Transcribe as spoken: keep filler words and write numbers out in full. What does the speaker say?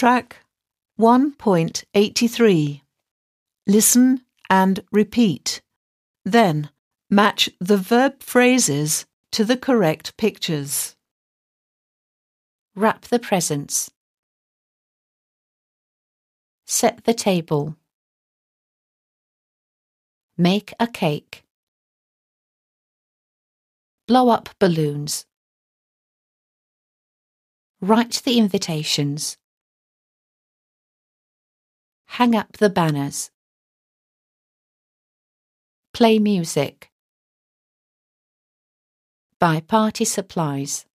Track one point eight three. Listen and repeat. Then match the verb phrases to the correct pictures. Wrap the presents. Set the table. Make a cake. Blow up balloons. Write the invitations. Hang up the banners. Play music. Buy party supplies.